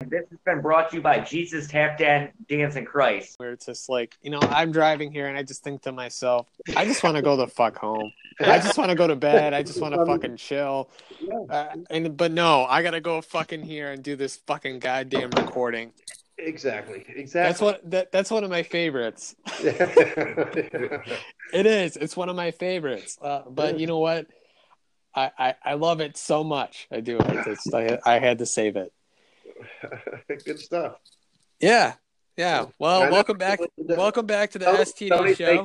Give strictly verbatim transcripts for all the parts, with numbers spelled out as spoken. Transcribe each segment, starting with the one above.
this has been brought to you by Jesus Tap Dan Dance in Christ. Where it's just like, you know, I'm driving here and I just think to myself, I just want to go the fuck home. I just want to go to bed. I just want to fucking chill. Uh, and but no, I gotta go fucking here and do this fucking goddamn recording. Exactly. Exactly. That's what that, that's one of my favorites. It is. It's one of my favorites. Uh, but you know what? I, I, I love it so much. I do. I, just, I, I had to save it. Good stuff. Yeah. Yeah. Well, welcome back. Welcome back to the S T D show.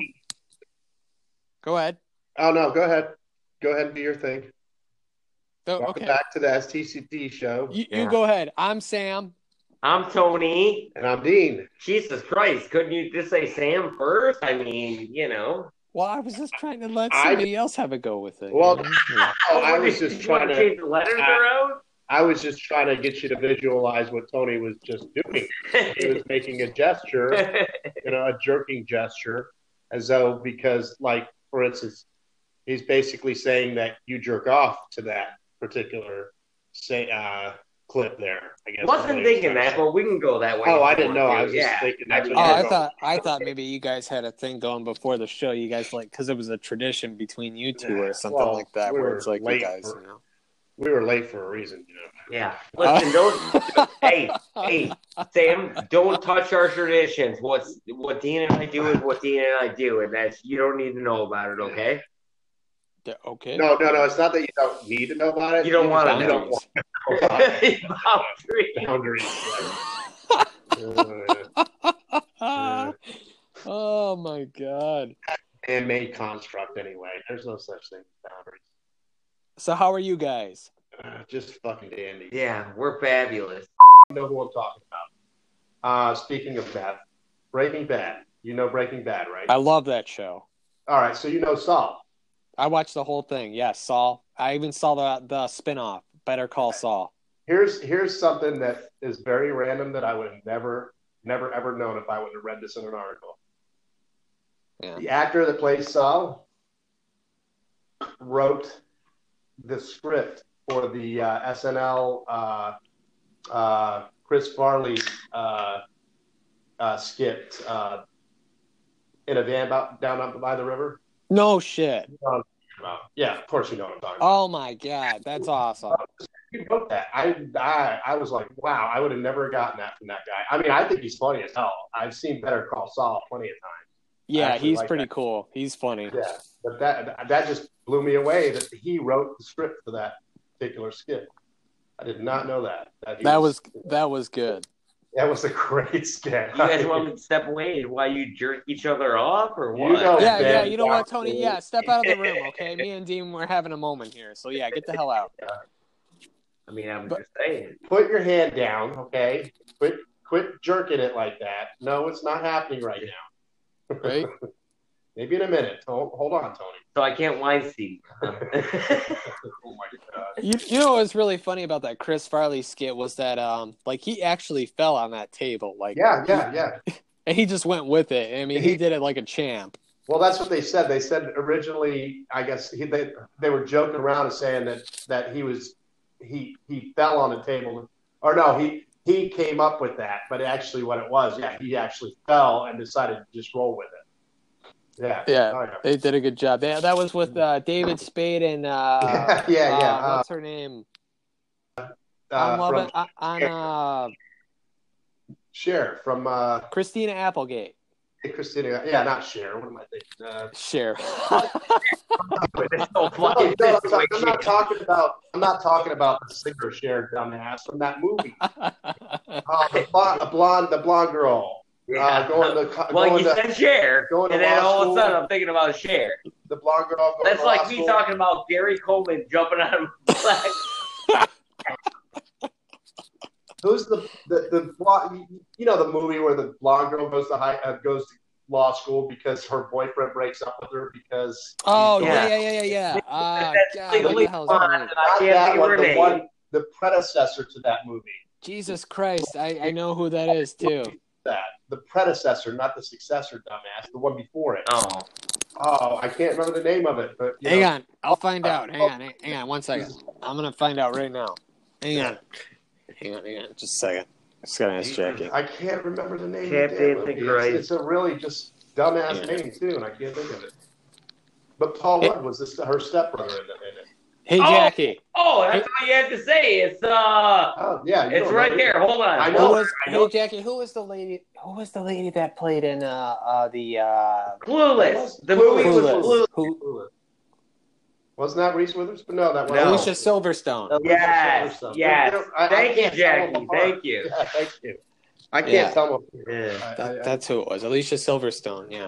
Go ahead. Oh, no. Go ahead. Go ahead and do your thing. Oh, welcome okay. back to the S T C D show. You, Yeah. you go ahead. I'm Sam. I'm Tony. And I'm Dean. Jesus Christ, couldn't you just say Sam first? I mean, you know. Well, I was just trying to let I- somebody else have a go with it. Well, you know? Yeah. Oh, I was Did just you want trying to to. change the letters I- around? I was just trying to get you to visualize what Tony was just doing. He was making a gesture, you know, a jerking gesture, as though because, like, for instance, he's basically saying that you jerk off to that particular say uh, clip there. I guess. Wasn't thinking that, but we can go that way. Oh, I if you didn't know. want I to. was just yeah. thinking I that's mean, Oh, what I Yeah. thought I thought maybe you guys had a thing going before the show. You guys like because it was a tradition between you two or something Well, like that, we where were it's like you late guys, for- you know. We were late for a reason, you know. yeah. Listen, don't. hey, hey, Sam, don't touch our traditions. What's what Dean and I do is what Dean and I do, and that's you don't need to know about it, okay? Yeah, okay. No, no, no. It's not that you don't need to know about it. You don't want just to don't know. want to know about it. Boundaries. Boundaries. Uh, uh, Oh my god. man-made construct, anyway. There's no such thing as boundaries. So how are you guys? Uh, just fucking dandy. Yeah, we're fabulous. You know who I'm talking about. Uh, speaking of that, Breaking Bad. You know Breaking Bad, right? I love that show. All right, so you know Saul. I watched the whole thing. Yes, Saul. I even saw the the spinoff, Better Call Saul. Here's here's something that is very random that I would have never, never, ever known if I would have read this in an article. Yeah. The actor that plays Saul wrote the script for the uh, S N L uh, uh, Chris Farley uh, uh, skit uh, in a van about, down up by the river. No shit. Um, yeah, of course you know what I'm talking about. Oh my god, that's awesome. He wrote that. I, I I was like, wow, I would have never gotten that from that guy. I mean, I think he's funny as hell. I've seen Better Call Saul plenty of times. Yeah, actually he's like pretty that. cool. He's funny. Yeah, but that that just blew me away that he wrote the script for that particular skit. I did not know that. That, he That was that was good. that was a great skit. You guys want me to step away while you jerk each other off, or You what? know- Yeah, Ben, yeah. You know what, Doctor. Tony? Yeah, step out of the room, okay? Me and Dean, we're having a moment here. So yeah, get the hell out. I mean, I'm But- just saying. Put your hand down, okay? Quit quit jerking it like that. No, it's not happening right now. Right? Maybe in a minute. Hold, hold on, Tony. So I can't wine see. Oh my god. You you know what's really funny about that Chris Farley skit was that um like he actually fell on that table like Yeah, yeah, yeah. and he just went with it. I mean, he did it like a champ. Well, that's what they said. They said originally, I guess he, they they were joking around and saying that, that he was he he fell on the table, or no, he he came up with that. But actually, what it was, yeah, he actually fell and decided to just roll with it. Yeah, Yeah, Oh, yeah. they did a good job. They, that was with uh, David Spade and uh, yeah, yeah. yeah. uh, Uh, what's her name? uh, on Love from It- on on, uh, Cher from uh, Christina Applegate. Christina. Yeah, not Cher. What am I thinking? Uh, Share. It's so no, fucking no, I'm, not, I'm situation. not talking about. I'm not talking about the singer Cher, dumbass, from that movie. Uh, the blonde, the blonde, the blonde girl. Yeah. Uh, going to co- well, going you to said share, going to and then law all of school. a sudden I'm thinking about share. the blonde girl. Going That's to like law me school. talking about Gary Coleman jumping out of black. Who's the the, the blonde, you know the movie where the blonde girl goes to high uh, goes to law school because her boyfriend breaks up with her because Oh he's yeah, Yeah. yeah, yeah, yeah, yeah. Ah, That's God, what legally the hell is that blonde, movie? and I not can't that think of one, her the name. one the predecessor to that movie. Jesus Christ, I, I know who that is too. That the predecessor, not the successor, dumbass. The one before it. Oh, Oh, I can't remember the name of it, but you Hang know, on, I'll find out. Hang on, hang, hang on, one second. I'm gonna find out right now. Hang on, hang on, hang on, just a second. Just gonna ask Jackie. I can't remember the name Can't of the damn think movie. right. It's, it's a really just dumbass Yeah. name too, and I can't think of it. But Paul Hey. Rudd was this, her stepbrother in, the, in it. Hey, Oh! Jackie. Oh, that's all you have to say. It's uh, Oh yeah, you it's don't right know. there. Hold on. I Who know. Hold was? on. I Hey, know. Jackie. Who was the lady? Who was the lady that played in uh, uh the uh, Clueless. The Clueless. movie was Clueless? Clueless. Who? Wasn't that Reese Witherspoon? No, that No. wasn't. Alicia Silverstone. Alicia Yes. Silverstone. Yes. You know, I- I Thank you, can't tell them Jackie. apart. Thank you. Yeah, thank you. I can't Yeah. tell them. Yeah. I, I, That, I, that's who it was. Alicia Silverstone. Yeah.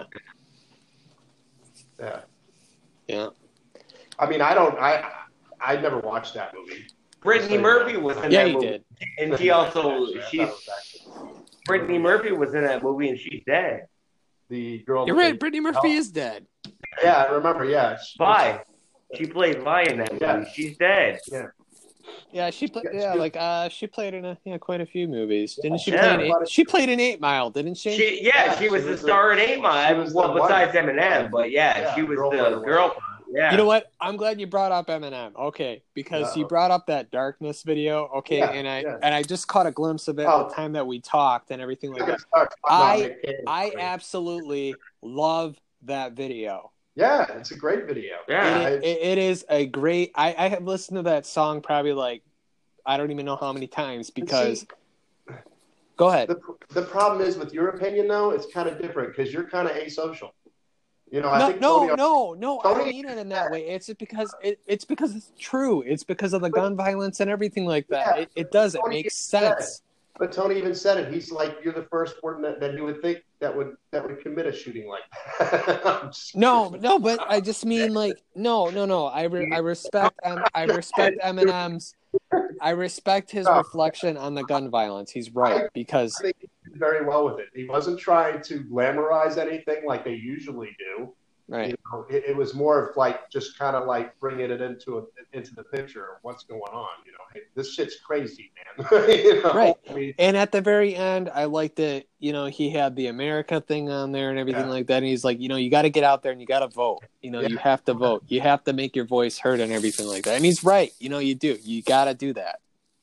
yeah. Yeah. I mean, I don't. I I never watched that movie. Brittany Murphy was in Yeah, that you movie. did. And she also Actually, I she's thought it was actually Brittany Murphy was in that movie and she's dead. the girl. You're that right. they- Brittany Murphy is dead. Yeah, I remember. Yeah, she- Vi. She played Vi in that movie. Yeah. She's dead. Yeah, she played. Yeah, Yeah, she- like uh, she played in a, yeah, quite a few movies. Didn't she Yeah. play? In eight, she played in Eight Mile, didn't she? She yeah, Yeah, she was she the was star in the- Eight Mile. she was Well, the besides wife. Eminem, but yeah, Yeah, she was girlfriend the or girlfriend. Yeah. You know what? I'm glad you brought up Eminem. Okay, because you Uh-oh. brought up that Darkness video. Okay, Yeah, and I yeah. and I just caught a glimpse of it Oh. the time that we talked and everything like You're that. gonna start talking I- about Nick Cannon. I absolutely love that video. Yeah, it's a great video. Yeah. It, it, it is a great. I, I have listened to that song probably like I don't even know how many times because. See, Go ahead. the the problem is with your opinion though, it's kind of different because you're kind of asocial. You know, I No, think no, Tony, no, no. I Tony- don't mean it in that way. It's just because it, it's because it's true. It's because of the gun violence and everything like that. Yeah, it, it does. It Tony makes said it. sense. But Tony even said it. He's like, you're the first one that, that he would think that would that would commit a shooting like that. I'm just No, kidding. no, but I just mean like no, no, no. I re- I respect um, I respect Eminem's. I respect his reflection on the gun violence. He's right because I think he did very well with it. He wasn't trying to glamorize anything like they usually do. right. You know, it, it was more of like just kind of like bringing it into a, into the picture of what's going on. You know, hey, this shit's crazy, man. you know? Right. I mean, And at the very end, I liked that, you know, he had the America thing on there and everything Yeah. like that. And he's like, you know, you got to get out there and you got to vote. You know, Yeah. you have to vote. You have to make your voice heard and everything like that. And he's right. You know, you do. You got to do that.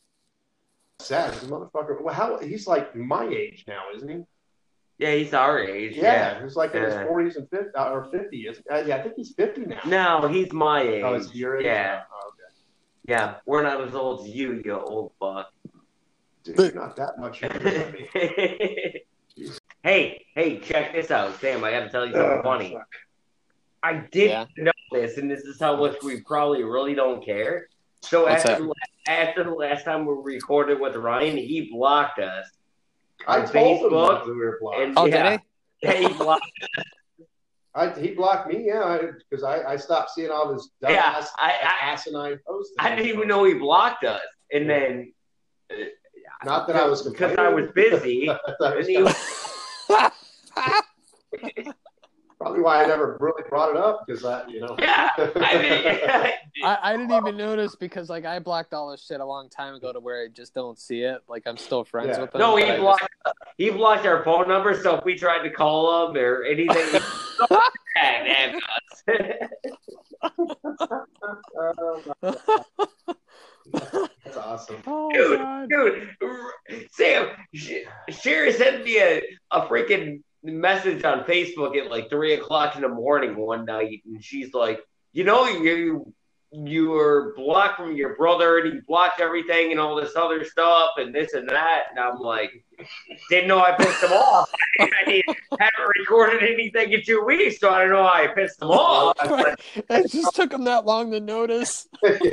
sad. The motherfucker. Well, how he's like my age now, isn't he? Yeah, he's our age. Yeah, Yeah. he's like in his Yeah. forties and fifty uh, or fifty. Is uh, yeah, I think he's fifty now. No, he's my age. Oh, is he your age? Yeah. Oh, okay. Yeah. We're not as old as you, you old fuck. Dude, you're not that much younger than me. hey, hey, check this out, Sam. I gotta tell you something Oh, funny. fuck. I did Yeah. know this, and this is how much we probably really don't care. So What's after that? the, la- after the last time we recorded with Ryan, he blocked us I on told him Facebook, that we were blocked. and Oh, yeah, did yeah, he blocked. I, he blocked me, yeah, because I, I, I stopped seeing all this dumbass, Yeah, I, I, asinine posts. I didn't even know he blocked us, and then uh, Not that I was because complaining. I was busy. I thought it and was he, probably why I never really brought it up because I, you know. yeah, I mean, I, I didn't even notice because like I blocked all this shit a long time ago to where I just don't see it. Like I'm still friends Yeah. with them. no, but he I blocked. He blocked our phone number, so if we tried to call him or anything, at us. That's awesome. Oh Dude, god. dude, r- Sam, Sh- Sherry sent me a, a freaking message on Facebook at like three o'clock in the morning one night, and she's like, "You know, you you were blocked from your brother, and he blocked everything, and all this other stuff, and this and that." And I'm like, "Didn't know I pissed him off. I haven't recorded anything in two weeks, so I don't know how I pissed him off. Right. It just took him that long to notice.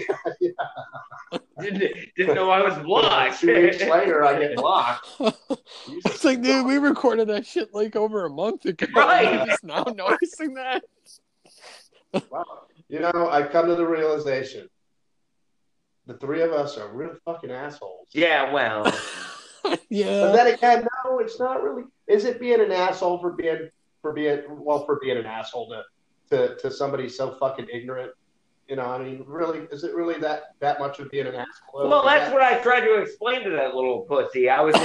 Didn't didn't know I was blocked." Two weeks later, I get blocked. It's like, dude, we recorded that shit like over a month ago. Right. You're just now noticing that. Wow. You know, I've come to the realization the three of us are real fucking assholes. Yeah, well, But Yeah. then again, no, it's not really. Is it being an asshole for being for being well for being an asshole to to, to somebody so fucking ignorant? You know, I mean, really, is it really that that much of being an asshole? well, that's what I tried to explain to that little pussy. I was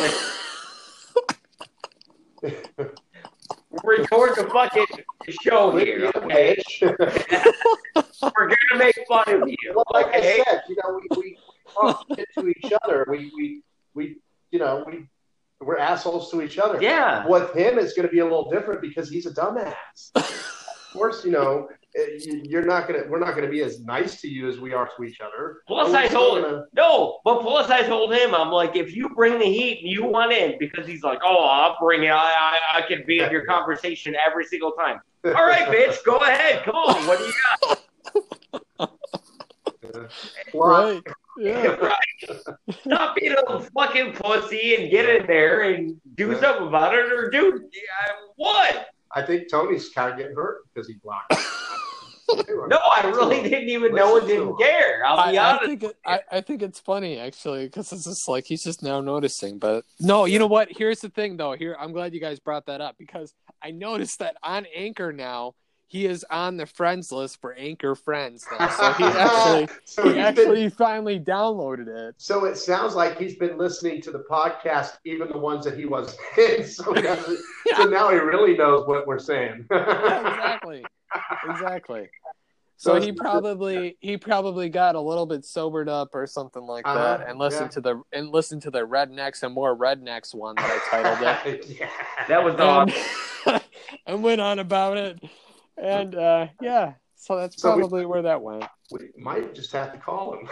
like, record the fucking show here, okay? We're gonna make fun of you, Well, like okay? I said, you know, we we, we talk shit to each other. We we we you know we we're assholes to each other. Yeah. With him, it's going to be a little different because he's a dumbass. Of course, you know, you're not gonna. We're not gonna be as nice to you as we are to each other. Plus, I told him no, but plus I told him, I'm like, if you bring the heat and you want in, because he's like, oh, I'll bring it. I I, I can be in your conversation every single time. All right, bitch, go ahead. Come on, what do you got? Right. Yeah. Right. Stop being a fucking pussy and get in there and do Yeah. something about it, or dude, yeah, what? I think Tony's kind of getting hurt because he blocked. No, I really didn't even know and didn't care. I'll be I, I honest. think it, I, I think it's funny actually because it's just like he's just now noticing. But no, you know what? Here's the thing, though. Here, I'm glad you guys brought that up because I noticed that on Anchor now he is on the friends list for Anchor friends now. So he actually So he he's actually been- finally downloaded it. So it sounds like he's been listening to the podcast, even the ones that he wasn't in. So, he doesn't- so now he really knows what we're saying. Yeah, exactly, exactly. So he probably he probably got a little bit sobered up or something like that, Uh-huh, and listened yeah. to the and listened to the Rednecks and More Rednecks one that I titled it. Yeah. That was awesome. and, and went on about it. And uh, yeah, so that's So we- probably where that went. We might just have to call him.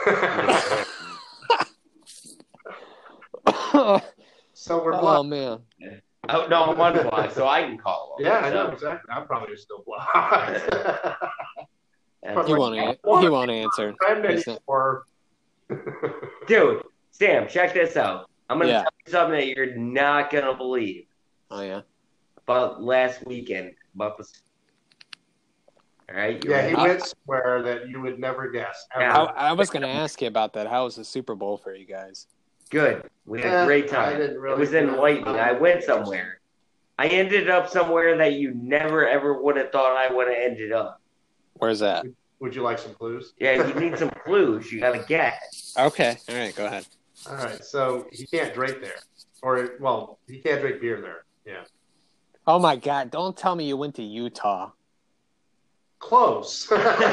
So we're Oh blocked. man, Oh, no, I'm unblocked, so I can call him. Yeah, I know So, exactly. I'm probably still blocked. that's- he won't. An- he won't answer. Friend He's not- anymore. Dude, Sam, check this out. I'm going to Yeah. tell you something that you're not going to believe Oh yeah. about last weekend. About the... All right? You Yeah, ready? he went somewhere that you would never guess. ever. I, I was going to ask you about that. How was the Super Bowl for you guys? Good. We had Eh, a great I time. didn't really It was do enlightening. it. I went somewhere. I ended up somewhere that you never, ever would have thought I would have ended up. Where's that? Would you like some clues? Yeah, you need some clues. You got to guess. Okay. All right. Go ahead. All right, so he can't drink there. Or, well, he can't drink beer there. Yeah. Oh my God! Don't tell me you went to Utah. Close.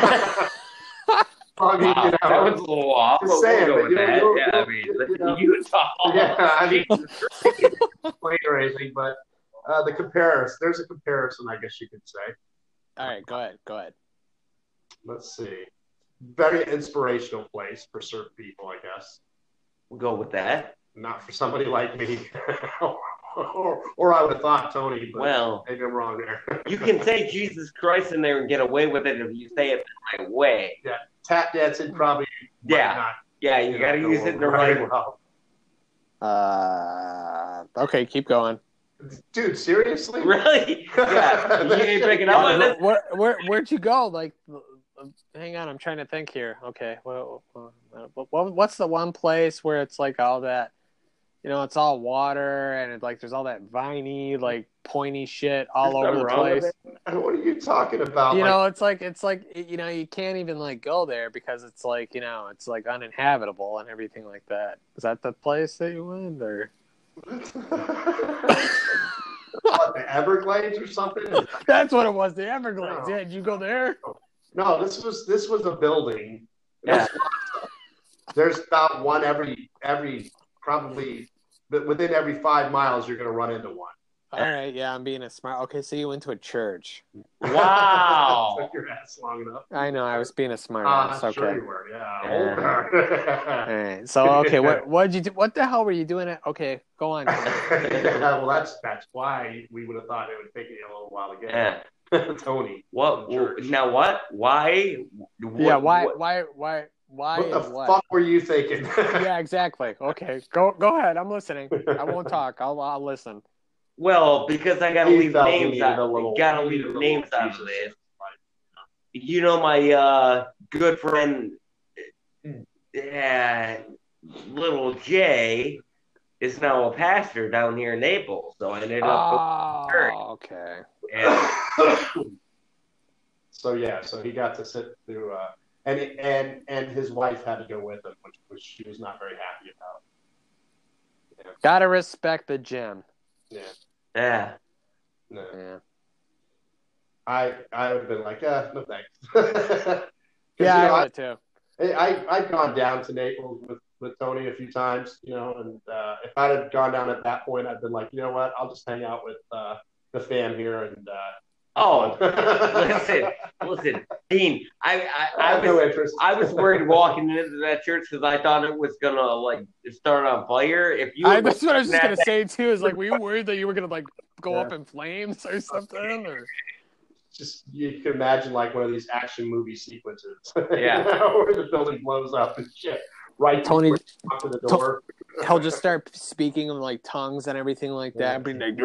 I mean, Wow, you know, that was a little off. Just But saying, we'll go but with you know, that. you'll- Yeah, I you'll- mean, you know. Utah. yeah, I mean, Jesus. explain or anything, but uh, the comparison, there's a comparison, I guess you could say. All right. Go ahead. Go ahead. Let's see. Very inspirational place for certain people, I guess. We'll go with that. Not for somebody like me. or, or I would have thought Tony, but Well, maybe I'm wrong there. you can say Jesus Christ in there and get away with it if you say it the right way. Tap dancing probably might Yeah. not, Yeah, you got to know, use go it in the over right very way. well. Uh. Okay. Keep going. Dude, seriously? Really? Yeah. You ain't picking up on Where, this? where, where, where'd you go? Like, hang on, I'm trying to think here. Okay, well, what, what's the one place where it's like all that, you know, it's all water and it, like there's all that viney, like pointy shit all There's over something the wrong with place. it? What are you talking about? You Like, know, it's like it's like you know, you can't even like go there because it's like you know, it's like uninhabitable and everything like that. Is that the place that you went or? what, the Everglades or something? That's what it was. The Everglades. No. Yeah, did you go there? No, this was this was a building. Yeah. There's about one every every probably, but within every five miles you're going to run into one. All right, yeah, I'm being a smart. Okay, so you went to a church. Wow. Took your ass long enough. I know, I was being a smart Ah, ass. I'm Okay. sure you were. Yeah. All Older. right. So okay, what what did you do? What the hell were you doing? At, okay, go on. yeah, well, that's that's why we would have thought it would take you a little while to get Yeah. Tony. What? Church. Now what? Why? What, Yeah. Why? what- Why? Why? Why? What the and what? fuck were you thinking? Yeah, exactly. Okay, go go ahead. I'm listening. I won't talk. I'll I'll listen. Well, because I gotta He leave felt he names needed out. a little- Gotta he leave needed a names little out of Jesus. this. You know my uh, good friend, uh, little Jay, is now a pastor down here in Naples. So I ended up. Oh, okay. and, So yeah, so he got to sit through, uh, and and and his wife had to go with him, which, which she was not very happy about. Gotta respect the gym. Yeah, yeah. no. Yeah. I I would have been like, uh, no thanks. 'Cause, Yeah, you know, I would too. I, I I'd gone down to Naples with, with Tony a few times, you know, and uh, if I'd have gone down at that point, I'd been like, you know what, I'll just hang out with uh, the fan here and. Uh, Oh, listen, listen, Dean. I, I, I I have no was, interest. I was worried walking into that church because I thought it was gonna like start on fire. If you, I, that's what I was just that- gonna say too. Is like, were you worried that you were gonna like go Yeah. up in flames or something? Or Just you can imagine like one of these action movie sequences, Yeah. where the building blows up and shit. Right, Tony- before you walk to the door. he'll just start speaking in like tongues and everything like that, being like,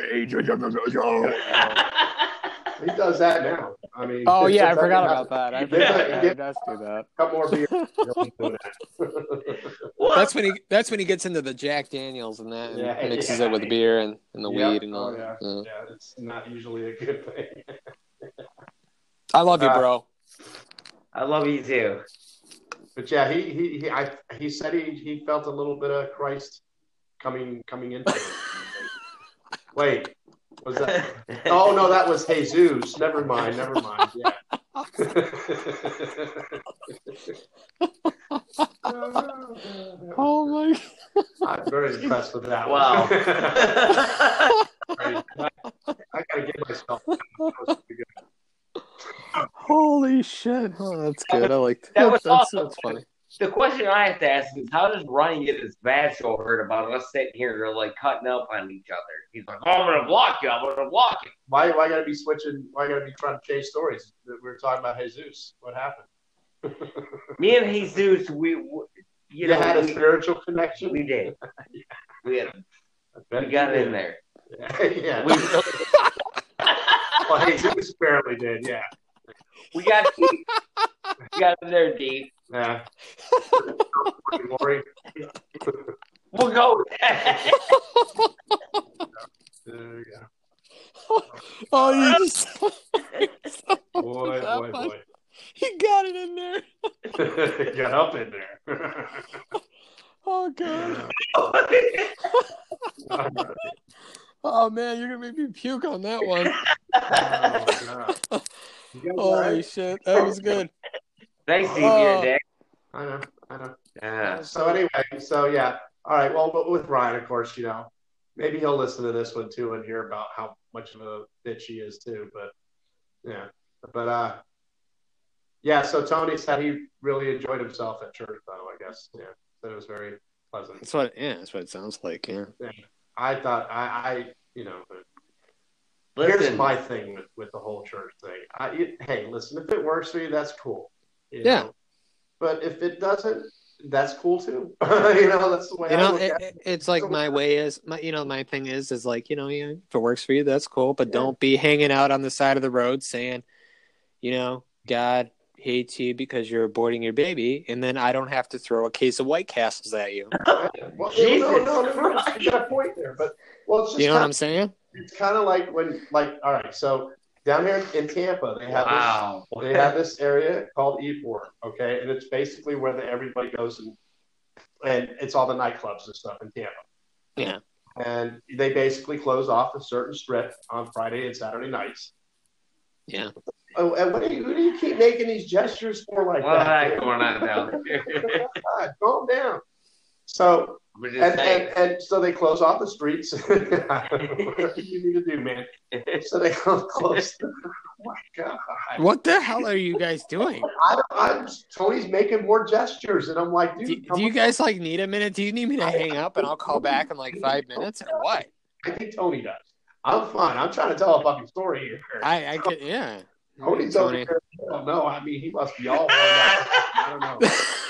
He does that now. I mean, oh yeah, I that forgot happens. about that. I He forgot does- that. he He does do that. A couple more beers. he'll be doing that. Well, That's when he. That's when he gets into the Jack Daniels and that, and Yeah, mixes yeah. it with beer and, and the Yeah. weed and all. Oh, yeah. Yeah. Yeah, it's not usually a good thing. I love you, Uh, bro. I love you too. But yeah, he he he, I, he said he, he felt a little bit of Christ coming coming into him. Wait, was that? Oh no, that was Jesus. Never mind. Never mind. Yeah. Oh my. I'm very impressed with that Wow. one. I gotta give myself. That was pretty good. Holy shit! Oh, that's good. I like that. That was that's, awesome. that's funny. The question I have to ask is, how does Ryan get his bad show heard about us sitting here like cutting up on each other? He's like, "Oh, I'm gonna block you. I'm gonna block you." Why why gotta be switching? Why gotta be trying to change stories? We were talking about Jesus. What happened? Me and Jesus, we, we you You know, had a we, spiritual connection. we did. We had, I bet we got you in did. there. Yeah. We, Well, Jesus apparently did. Yeah. we got deep. We got in there deep. Yeah. Glory. We'll go with that. There you go. Oh, you just. Boy, That boy, much. boy. He got it in there. Get up in there. Oh god. Oh man, you're gonna make me puke on that one. Oh, God. You guys all Holy right? shit, that was good. Thanks, Steve, your Oh. dick. I know, I know. Yeah. So anyway, so yeah. All right. Well, but with Ryan, of course, you know, maybe he'll listen to this one too and hear about how much of a bitch he is too. But yeah, but uh, yeah. So Tony said he really enjoyed himself at church, though. I guess, yeah, that it was very pleasant. That's what. Yeah, that's what it sounds like. Yeah. I thought I, I you know, but here's Listen, my thing with, with the whole church thing. I, it, hey, listen, if it works for you, that's cool. You Yeah. know? But if it doesn't, that's cool too. you know, that's the way You I know, look it, at it. it- it's like my way is my. You know, my thing is is like you know, yeah, if it works for you, that's cool. But don't be hanging out on the side of the road saying, you know, God hates you because you're aborting your baby, and then I don't have to throw a case of White Castles at you. Well, Jesus no, no, no, no, Christ. you got a point there. But well, it's just You know what kind I'm saying? it's kind of like when, like, all right, so down here in Tampa, they have wow. this, they have this area called E four, okay, and it's basically where the, everybody goes and and it's all the nightclubs and stuff in Tampa. Yeah. And they basically close off a certain strip on Friday and Saturday nights. Yeah. Oh, and what do you, who do you keep making these gestures for like What's that? that going on down there? God, calm down. So We're just and, saying. and, and so they close off the streets. Whatever you need to do, man. So they close. The, oh my God! What the hell are you guys doing? I, I'm Tony's making more gestures, and I'm like, dude, Do, come do you on. guys like need a minute? Do you need me to hang up and I'll call back in like five minutes or what? I think Tony does. I'm fine. I'm trying to tell a fucking story here. I I could yeah. Tony's over Tony. there. I don't know. I mean, he must be all worn out. I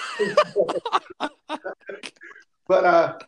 don't know. But uh,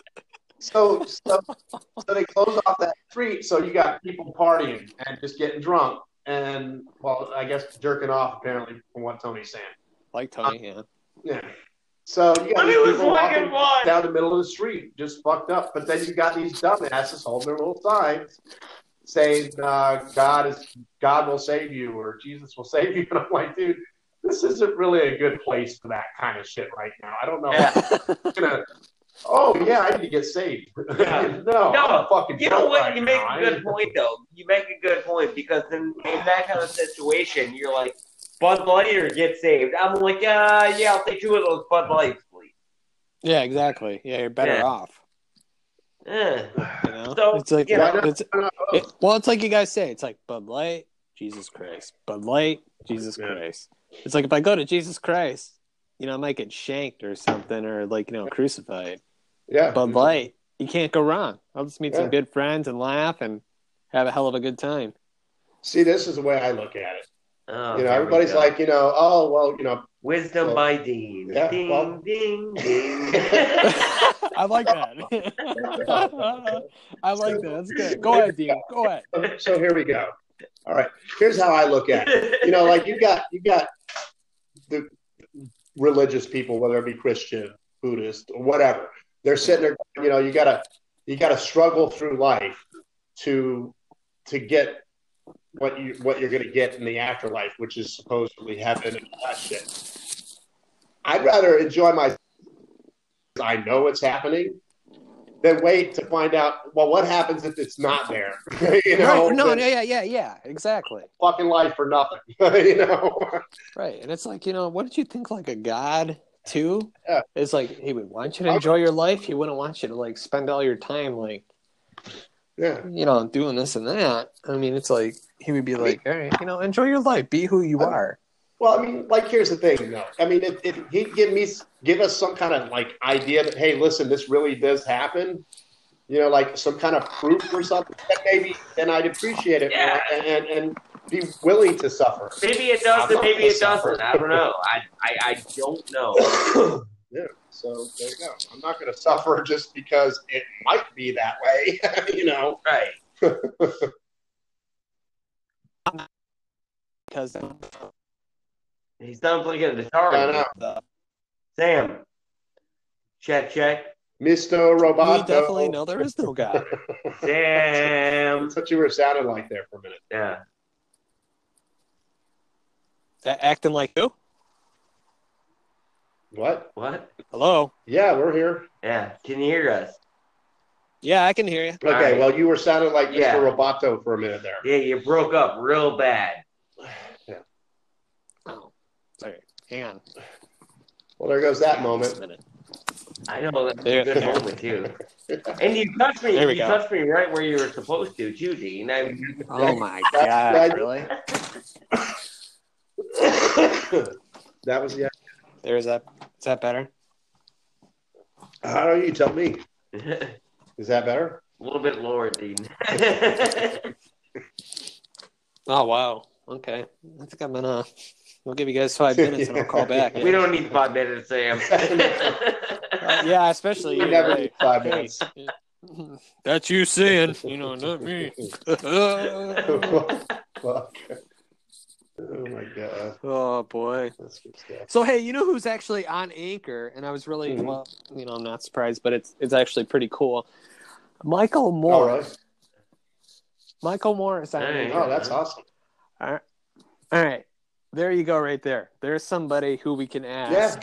so so so they close off that street. So you got people partying and just getting drunk, and well, I guess jerking off. Apparently, from what Tony's saying. Like Tony, yeah. Yeah. So you got Let me these was people fucking walking one. down the middle of the street, just fucked up. But then you got these dumbasses holding their little signs saying, uh, "God is God will save you" or "Jesus will save you," and I'm like, dude. This isn't really a good place for that kind of shit right now. I don't know. Yeah. I'm gonna, oh yeah, I need to get saved. Yeah. no, No, I'm a fucking You know drunk what? right You make now. a I good ain't- point, though. You make a good point because in, in that kind of situation, you're like, Bud Light or get saved. I'm like, uh, yeah, I'll take two of those Bud Lights, please. Yeah, exactly. Yeah, you're better Yeah. off. Yeah. You know, So, it's like you know, it's it, well, it's like you guys say. It's like Bud Light, Jesus Christ. Bud Light, Jesus Yeah. Christ. It's like if I go to Jesus Christ, you know, I might get shanked or something, or like you know, crucified. Yeah. Bud Light, you can't go wrong. I'll just meet Yeah. some good friends and laugh and have a hell of a good time. See, this is the way I look at it. oh, You know, here we everybody's go. like, you know, oh well, you know, Wisdom so- by Dean. Yeah, ding, well- ding, ding. I like that. I like that. That's good. Go ahead, Dean. Go ahead. so here we go. All right. Here's how I look at it. You know, like you got you got the religious people, whether it be Christian, Buddhist, or whatever. They're sitting there, you know, you gotta you gotta struggle through life to to get what you what you're gonna get in the afterlife, which is supposedly heaven and all that shit. I'd rather enjoy my I know it's happening than wait to find out, well, what happens if it's not there? you know, Right. No, then yeah, yeah, yeah, exactly. fucking life for nothing. you know? Right. And it's like, you know, what did you think like a god too? Yeah. It's like he would want you to enjoy your life. He wouldn't want you to like spend all your time like Yeah. you know, doing this and that. I mean, it's like he would be like, all right, you know, enjoy your life, be who you are. Well, I mean, like, here's the thing, though. I mean, if, if he'd give me, give us some kind of like idea that, hey, listen, this really does happen, you know, like some kind of proof or something, then maybe, then I'd appreciate it Yeah. more and, and, and be willing to suffer. Maybe it does, I'm and not maybe gonna it suffer. doesn't. I don't know. I, I, I don't know. Yeah. So there you go. I'm not going to suffer just because it might be that way, you know. Right. Because He's done playing the guitar. I know. Sam. Check, check. Mister Roboto. we definitely know there is no God. Sam. That's what you were sounding like there for a minute. Yeah. A- Acting like who? What? What? Hello? Yeah, we're here. Yeah. Can you hear us? Yeah, I can hear you. Okay, right. well, you were sounding like Yeah. Mister Roboto for a minute there. Yeah, you broke up real bad. Oh, sorry. Hang on. Well, there goes that Just a moment. minute. I know that's There- a good there. moment too. And you touched me. There we you go. touched me right where you were supposed to, too, Dean. I, Oh my That- God! Really? That was the. There's that. Is that better? How do you tell me? a Is that better? little bit lower, Dean. Oh wow. Okay. I think I'm gonna. I'll give you guys five minutes and I'll call back. we don't need five minutes, Sam. Uh, yeah, especially We you. never right. need five Hey. minutes. That's you saying, you know, not me. Fuck. Oh my god, Oh boy. that's good stuff. So hey, you know who's actually on Anchor? And I was really Mhm. well, you know, I'm not surprised, but it's it's actually pretty cool. Michael Oh, Morris. really? Michael Morris on Hey. Anchor. Oh, that's awesome. All right. All right. There you go, right there. There's somebody who we can ask. Yeah.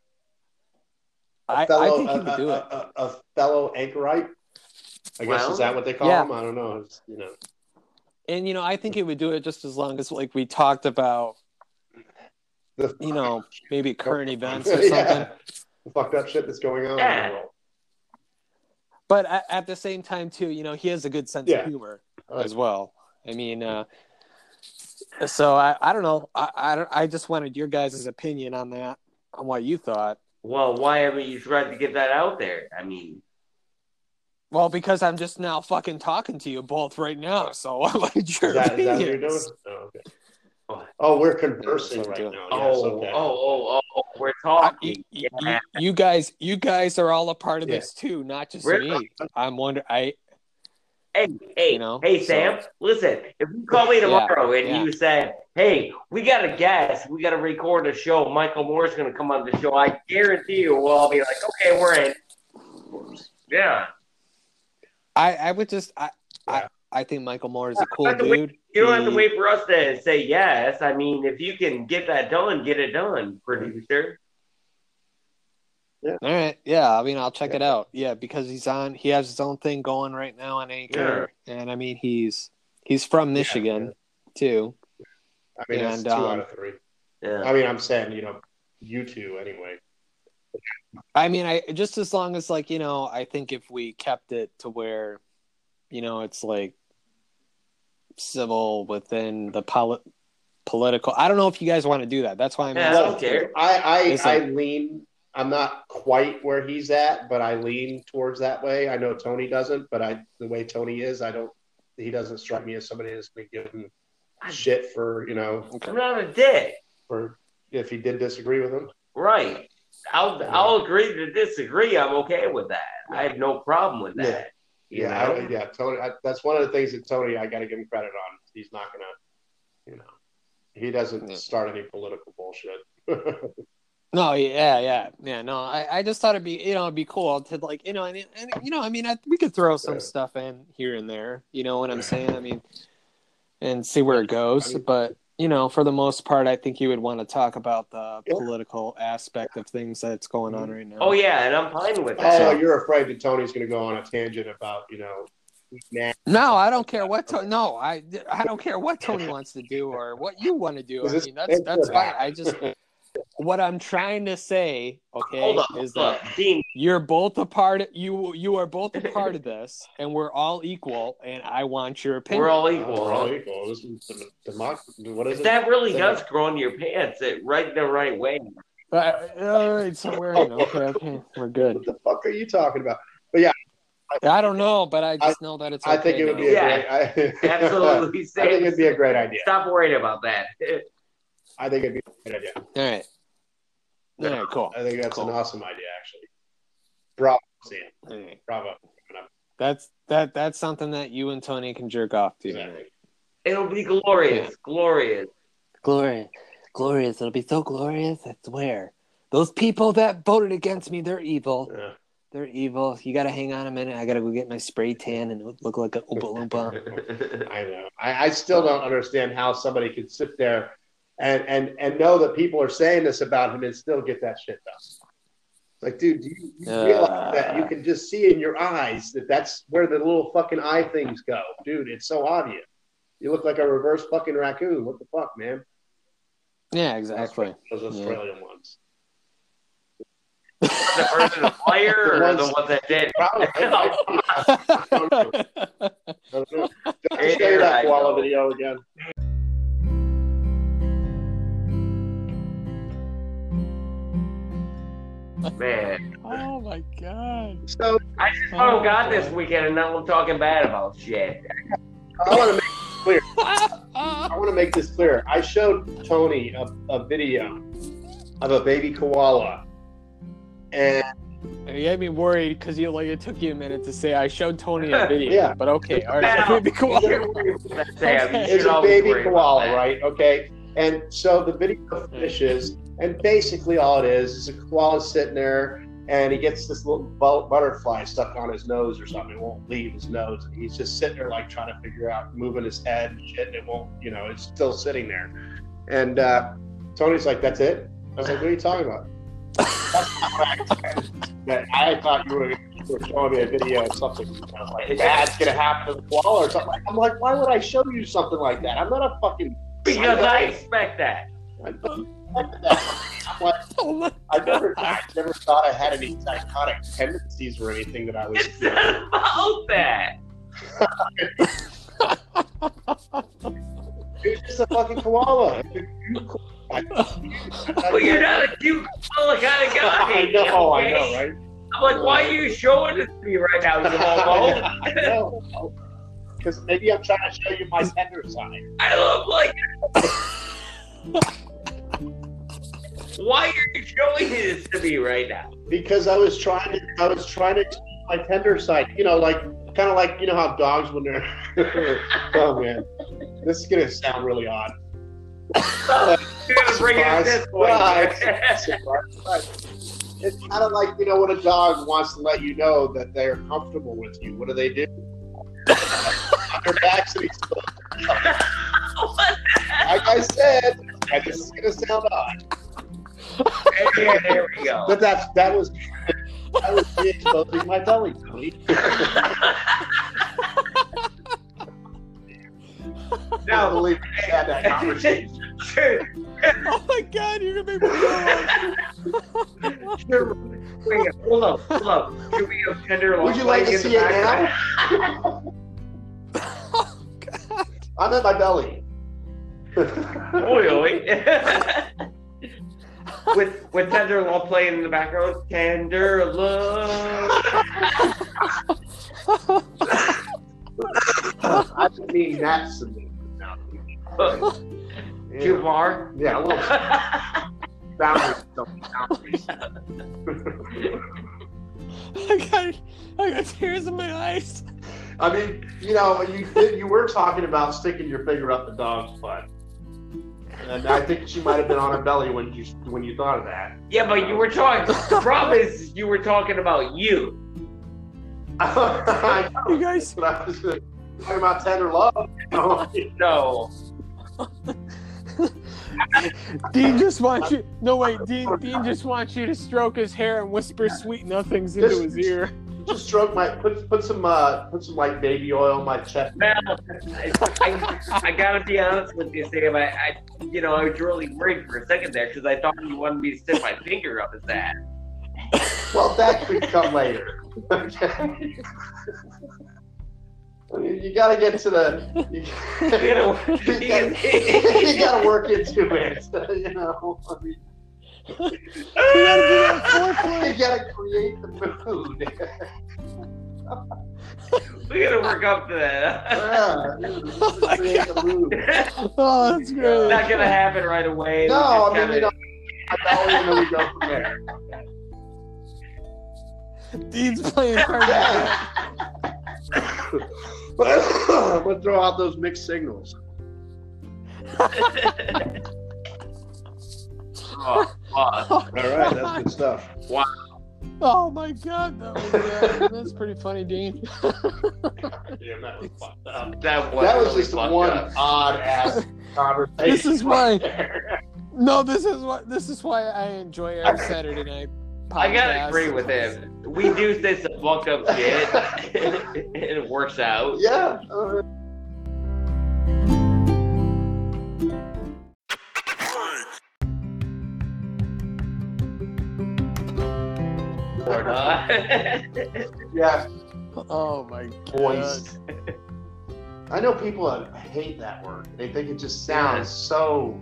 A I, fellow, I think he a, would do a, it. A, a, a fellow anchorite. I guess Well, is that what they call yeah. him? I don't know. It's, you know. And, you know, I think he would do it just as long as, like, we talked about, The, you know, maybe current events or something. yeah. The fucked up shit that's going on in Yeah. the world. But at, at the same time, too, you know, he has a good sense Yeah. of humor Right. as well. I mean, uh, so I, I don't know. I, I, don't, I just wanted your guys' opinion on that, on what you thought. Well, why haven't you tried to get that out there? I mean, Well, because I'm just now fucking talking to you both right now, so I wanted your Is that, is that what you're opinions. doing? Oh, okay. Oh, we're conversing That's what I'm right doing. now. oh, Yes, okay. oh, oh, oh, we're I, talking. you, yeah. you, you guys, you guys are all a part of Yeah. this too, not just Really? me. I'm wondering. I Hey, hey, You know, hey, so- Sam. Listen, if you call me tomorrow and yeah. you said, "Hey, we got a guest, we got to record a show. Michael Moore's going to come on the show," I guarantee you, we'll all be like, "Okay, we're in." Yeah. I, I would just, I, Yeah. I, I think Michael Moore is a cool have to wait- dude. You don't have to He- wait for us to say yes. I mean, if you can get that done, get it done, producer. All right, yeah. I mean, I'll check it out. Yeah, because he's on. He has his own thing going right now on Anchor, and I mean, he's he's from Michigan too. I mean, that's And, two um, out of three. Yeah. I mean, I'm saying, you know, you two anyway. I mean, I just as long as like you know, I think if we kept it to where, you know, it's like civil within the poli- political. I don't know if you guys want to do that. That's why I'm Yeah, I asking. don't care. I I, It's I like- lean. I'm not quite where he's at, but I lean towards that way. I know Tony doesn't, but I the way Tony is, I don't. He doesn't strike me as somebody that's been given shit for you know I'm not a dick. for if he did disagree with him. Right. I'll I'll agree to disagree. I'm okay with that. I have no problem with that. Yeah. You Yeah, know? I, yeah, Tony. I, that's one of the things that Tony. I got to give him credit on. He's not gonna, you know, he doesn't Yeah. start any political bullshit. No, yeah, yeah, yeah. No, I, I just thought it'd be, you know, it'd be cool to like, you know, and, and you know, I mean, I, we could throw some Yeah. stuff in here and there. You know what I'm saying? I mean, and see where it goes. I mean- but you know, for the most part, I think you would want to talk about the Yeah. political aspect of things that's going on right now. Oh yeah, and I'm fine with Oh, that. you're afraid that Tony's going to go on a tangent about, you know, nah. No, I don't care what. To- no, I, I don't care what Tony wants to do or what you want to do. I This- mean, that's it's that's good. fine. I just what I'm trying to say, okay, Hold up, is look, that Dean. you're both a part. You you are both a part of this, and we're all equal. And I want your opinion. We're all Oh, equal. we're all equal. This is dem- democracy. What is If it? that really Say does it. grow in your pants, it right the right way. Uh, all right, so we're in. Okay, okay, we're good. What the fuck are you talking about? I don't know, but I just know that it's. Okay I think it would be now. a Yeah. great. I, Absolutely. I think it'd be a great idea. Stop worrying about that. I think it'd be a great idea. All right. All right. Cool. I think that's Cool. an awesome idea, actually. Bravo, Sam. All right. Bravo. That's that. That's something that you and Tony can jerk off to. Exactly. It'll be glorious. Glorious. Glorious, glorious. It'll be so glorious. I swear. Those people that voted against me, they're evil. Yeah. They're evil. You got to hang on a minute. I got to go get my spray tan and look like an Oompa Loompa. I know. I, I still don't understand how somebody could sit there and, and, and know that people are saying this about him and still get that shit done. It's like, dude, do you, you Uh. realize that you can just see in your eyes that that's where the little fucking eye things go? Dude, it's so obvious. You look like a reverse fucking raccoon. What the fuck, man? Yeah, exactly. Those Australian ones. The person, the player, or the ones- one that did. Probably. I don't know. Don't show you that koala video again. Man, Oh my god. So I just found God this weekend, and now I'm talking bad about shit. I want to make clear. I want to make this clear. I showed Tony a, a video of a baby koala, and You had me worried because you like it took you a minute to say I showed Tony a video. Yeah. But okay, all right. Now, Baby koala. Sam, you it's should a always baby worry about koala, that. right? Okay, and so the video finishes, and basically all it is is a koala sitting there, and he gets this little bu- butterfly stuck on his nose or something. It won't leave his nose, and he's just sitting there like trying to figure out, moving his head and shit, and it won't, you know, it's still sitting there. And uh, Tony's like, "That's it." I was like, "What are you talking about?" That's not what I expected. That I thought you were, you were showing me a video of something, you know, like bad's gonna happen to the koala or something. Like, I'm like, why would I show you something like that? I'm not a fucking. Because I expect that. I don't expect that. I'm like, Oh my I never, I never thought I had any psychotic tendencies or anything that I was. It's not about that. It's just a fucking koala. But you're not a cute koala kind of guy. I know, I okay? know, right? I'm like, why are you showing it to me right now, you homo? I know. Because maybe I'm trying to show you my tender side. I look like. Why are you showing this to me right now? Because I was trying to, I was trying to express my tender side. You know, like kind of like you know how dogs when they're. Oh man, this is gonna sound really odd. So, you're gonna bring it at this point. Surprise. It's kind of like you know when a dog wants to let you know that they're comfortable with you. What do they do? On their backs and he's What? like I said, and this is gonna sound odd, Yeah, there we go. but that's that was that was me exposing my belly, Tony. Now believe me, I had that conversation. Oh my god, you're gonna make me cry. You're up, hold up. Should we have Tender Love Would you like to playing in see the it now? background? Oh, God. I'm at my belly. Oi, oi. with with Tender Love playing in the background. Tender Love. I didn't mean that singing. Uh, Too far? Yeah, a little boundaries. Boundaries. I got, I got tears in my eyes. I mean, you know, you did, you were talking about sticking your finger up the dog's butt, and I think she might have been on her belly when you when you thought of that. Yeah, but you were talking. The problem is you were talking about you. I know, You guys, but I was talking about Tender Love. No. Dean just wants you. No wait, Dean. Dean just wants you to stroke his hair and whisper sweet nothings into Just- his ear. Just stroke my put put some uh put some like baby oil on my chest. Well, I, I, I gotta be honest with you, Sam. I, I, you know, I was really worried for a second there because I thought you wanted me to stick my finger up his ass. Well, that could come later. Okay. I mean, you gotta get to the. You, You know, you, gotta, you gotta work into it. You know. I mean, You gotta do that foreplay. you gotta create the mood. we gotta work up to that. Yeah, my create the mood. Oh, that's great. Not gonna happen right away. No, We I just mean, you know, kinda- I know, and then we go from there. Dean's playing hard. I'm gonna throw out those mixed signals. Oh, wow. All right, that's good stuff. Oh my God, that was uh, that's pretty funny, Dean. Damn, that was fucked up. That was, That was really just fucked one up. odd ass conversation. This is why- there. No, this is what this is why I enjoy our Saturday night podcast. I gotta agree with him. We do say some fucked up shit, and it works out. Yeah. uh, Or not. yeah. Oh my God. Moist. I know people that hate that word. They think it just sounds Yeah. so,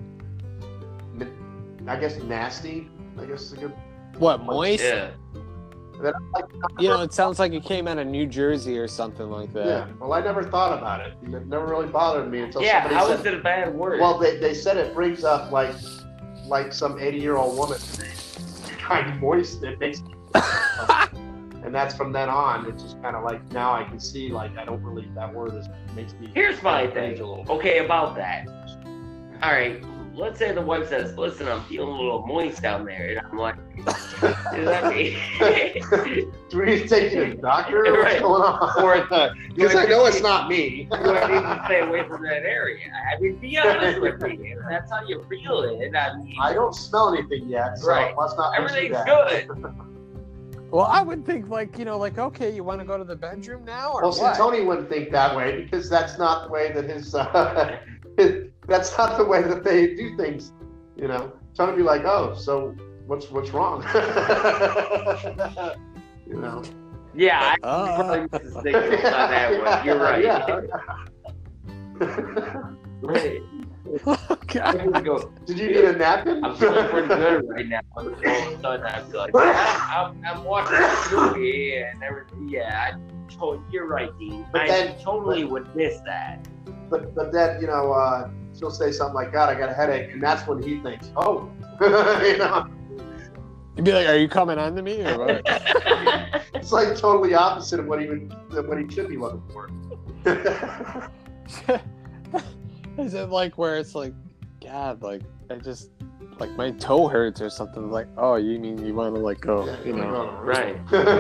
I guess, nasty. I guess is a good. What, moist? Yeah. That I'm like, You know, it sounds like it came out of New Jersey or something like that. yeah. Well, I never thought about it. It never really bothered me until Yeah, somebody how said. is it a bad word? Well, they, they said it brings up like like some eighty year old woman kind of moist. It makes, and that's from then on. It's just kind of like now I can see like I don't really that word is makes me. Here's my cringe thing. a little. Okay, about that. All right, let's say the wife says, "Listen, I'm feeling a little moist down there," and I'm like, "Does that mean?" Do we need to take you to the doctor? Or Right. What's going on? Or- Because I know it's not me. Do I need to stay away from that area? I mean, be honest with me. If that's how you feel it, I mean, I don't smell anything yet, so Right. let's not pursue everything's that. good. Well, I would think like, you know, like, okay, you want to go to the bedroom now or Well, see, what? Tony wouldn't think that way because that's not the way that his, uh, that's not the way that they do things. You know, Tony would be like, "Oh, so what's what's wrong?" You know. Yeah, I Uh, probably missed the signal on that one. You're right. Yeah. Right. okay. I would go, Did you need a napkin? I'm feeling pretty good right now. All of a sudden, I'd be like, yeah, I'm, I'm watching this movie and everything. Yeah, I told, you're right, Dean. But I then- totally would miss that. But but then you know uh, she'll say something like, "God, I got a headache," and that's when he thinks, "Oh," you know. You'd be like, are you coming on to me or what? It's like totally opposite of what he would of what he should be looking for. Is it like where it's like, God, like, I just, like, my toe hurts or something? Like, oh, you mean you want to, like, go, you know. Right.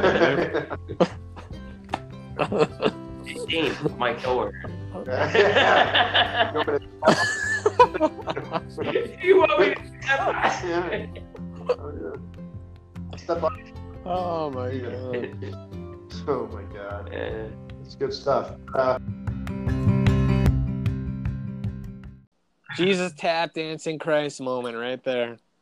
Dean, my door. You want me to Step up. Oh, my God. Oh my God, Uh, it's good stuff. Uh, Jesus tap dancing Christ moment right there.